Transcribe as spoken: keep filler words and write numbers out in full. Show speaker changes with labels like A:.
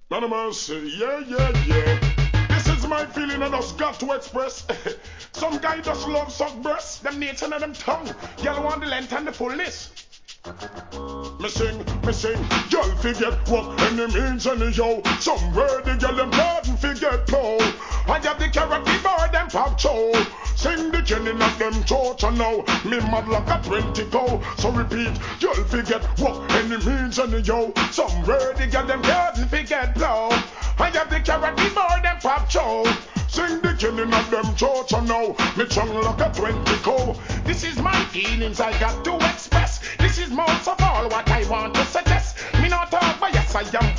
A: Anonymous, yeah, yeah, yeah. This is my feeling I just got to express. Some guy just love suck breasts, them nature and them tongue. Y'all want the length and the fullness. Me sing, me sing, y'all forget what any means any yo. Somewhere the girl them garden forget flow. I have the character boy them pop show. Sing the killing of them torture now. Me mad like a twenty go. So repeat, y'all forget what any means any yo. Somewhere the girl them garden forget flow. I have the character boy them pop show. Sing the killing of them torture now. Me tongue like a twenty go. This is my feelings I got to express. This is most of all what I want to suggest. Me not talk, but yes I am